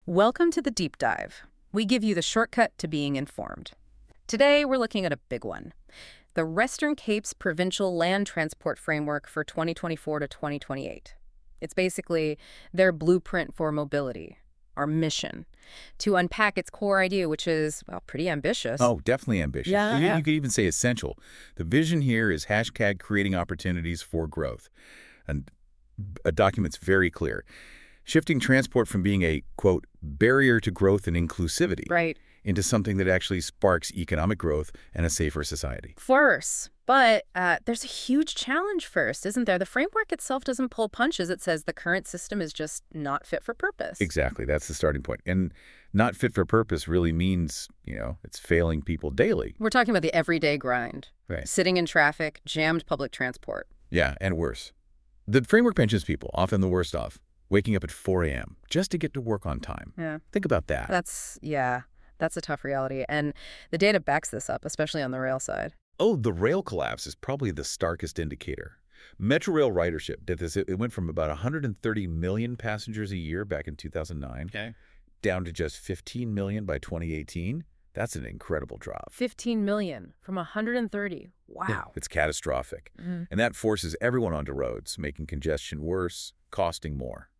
Welcome to the Deep Dive. We give you the shortcut to being informed. Today, we're looking at a big one. The Western Cape's Provincial Land Transport Framework for 2024 to 2028. It's basically their blueprint for mobility, our mission, to unpack its core idea, which is, well, pretty ambitious. Oh, definitely ambitious. You could even say essential. The vision here is hashtag creating opportunities for growth. And a document's very clear. Shifting transport from being a, quote, barrier to growth and inclusivity Right. into something that actually sparks economic growth and a safer society. First, but there's a huge challenge first, isn't there? The framework itself doesn't pull punches. It says the current system is just not fit for purpose. Exactly. That's the starting point. And not fit for purpose really means, it's failing people daily. We're talking about the everyday grind. Right. Sitting in traffic, jammed public transport. Yeah, and worse. The framework pensions people, often the worst off, waking up at 4 a.m. just to get to work on time. Yeah. Think about that. That's a tough reality. And the data backs this up, especially on the rail side. Oh, the rail collapse is probably the starkest indicator. Metrorail ridership did this. It went from about 130 million passengers a year back in 2009 down to just 15 million by 2018. That's an incredible drop. 15 million from 130. Wow. Yeah, it's catastrophic. Mhm. And that forces everyone onto roads, making congestion worse, costing more.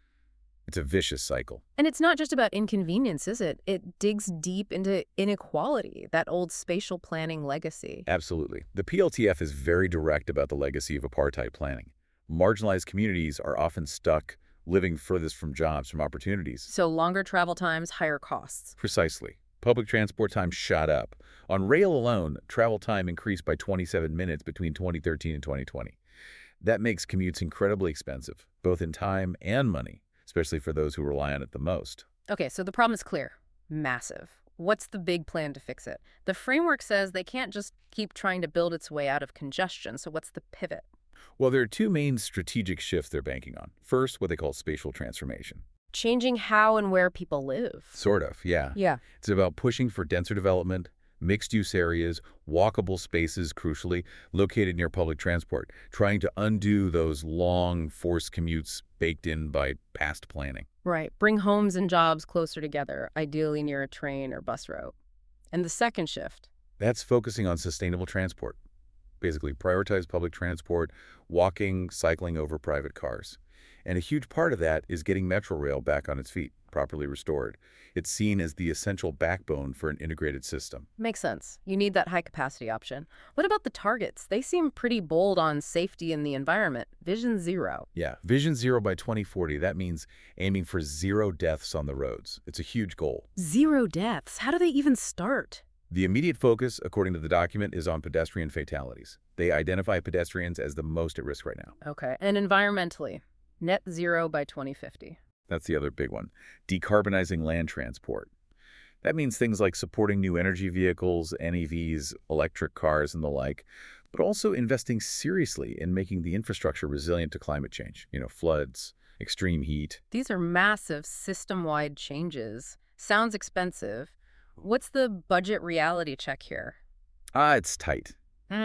It's a vicious cycle. And it's not just about inconvenience, is it? It digs deep into inequality, that old spatial planning legacy. Absolutely. The PLTF is very direct about the legacy of apartheid planning. Marginalized communities are often stuck living furthest from jobs, from opportunities. So longer travel times, higher costs. Precisely. Public transport time shot up. On rail alone, travel time increased by 27 minutes between 2013 and 2020. That makes commutes incredibly expensive, both in time and money, especially for those who rely on it the most. Okay, so the problem is clear. Massive. What's the big plan to fix it? The framework says they can't just keep trying to build its way out of congestion, so what's the pivot? Well, there are two main strategic shifts they're banking on. First, what they call spatial transformation. Changing how and where people live. Sort of, yeah. Yeah. It's about pushing for denser development, mixed-use areas, walkable spaces, crucially, located near public transport, trying to undo those long, forced commutes baked in by past planning. Right. Bring homes and jobs closer together, ideally near a train or bus route. And the second shift. That's focusing on sustainable transport. Basically, prioritize public transport, walking, cycling over private cars. And a huge part of that is getting Metrorail back on its feet, properly restored. It's seen as the essential backbone for an integrated system. Makes sense. You need that high-capacity option. What about the targets? They seem pretty bold on safety and the environment. Vision Zero. Yeah, Vision Zero by 2040, that means aiming for 0 deaths on the roads. It's a huge goal. 0 deaths. How do they even start? The immediate focus, according to the document, is on pedestrian fatalities. They identify pedestrians as the most at risk right now. Okay. And environmentally, net zero by 2050. That's the other big one. Decarbonizing land transport. That means things like supporting new energy vehicles, NEVs, electric cars, and the like, but also investing seriously in making the infrastructure resilient to climate change. Floods, extreme heat. These are massive system-wide changes. Sounds expensive. What's the budget reality check here? It's tight.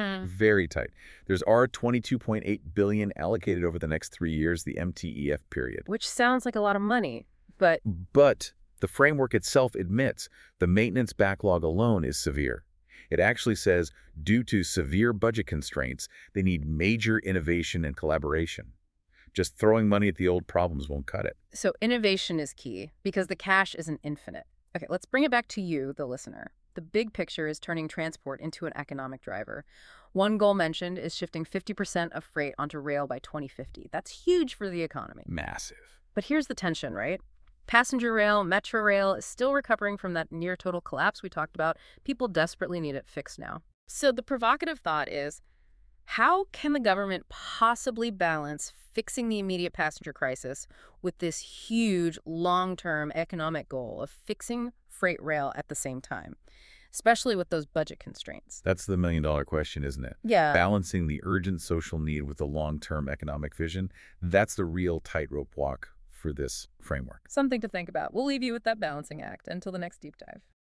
Very tight. There's $22.8 billion allocated over the next 3 years, the MTEF period. Which sounds like a lot of money, but But the framework itself admits the maintenance backlog alone is severe. It actually says, due to severe budget constraints, they need major innovation and collaboration. Just throwing money at the old problems won't cut it. so innovation is key because the cash isn't infinite. Okay, let's bring it back to you, the listener. The big picture is turning transport into an economic driver. One goal mentioned is shifting 50% of freight onto rail by 2050. That's huge for the economy. Massive. But here's the tension, right? Passenger rail, metro rail is still recovering from that near total collapse we talked about. People desperately need it fixed now. So the provocative thought is, how can the government possibly balance fixing the immediate passenger crisis with this huge long-term economic goal of fixing freight rail at the same time, especially with those budget constraints? That's the million-dollar question, isn't it? Yeah. Balancing the urgent social need with the long-term economic vision, that's the real tightrope walk for this framework. Something to think about. We'll leave you with that balancing act until the next deep dive.